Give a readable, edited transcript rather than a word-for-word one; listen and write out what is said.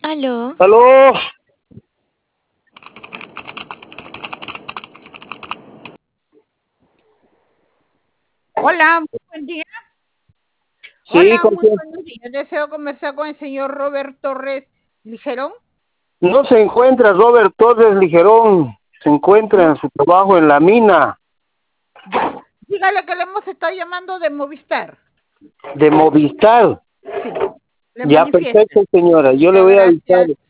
Aló, Aló, Hola, muy buen día. sí, Hola, ¿con muy quién? buenos días. Deseo conversar con el señor Robert Torres Ligerón. No se encuentra Robert Torres Ligerón, se encuentra en No, su trabajo en la mina ya. Dígale que le hemos estado llamando de Movistar. de Movistar. Sí, le Ya, manifiesta. perfecto, señora, yo le Muchas voy a avisar. gracias.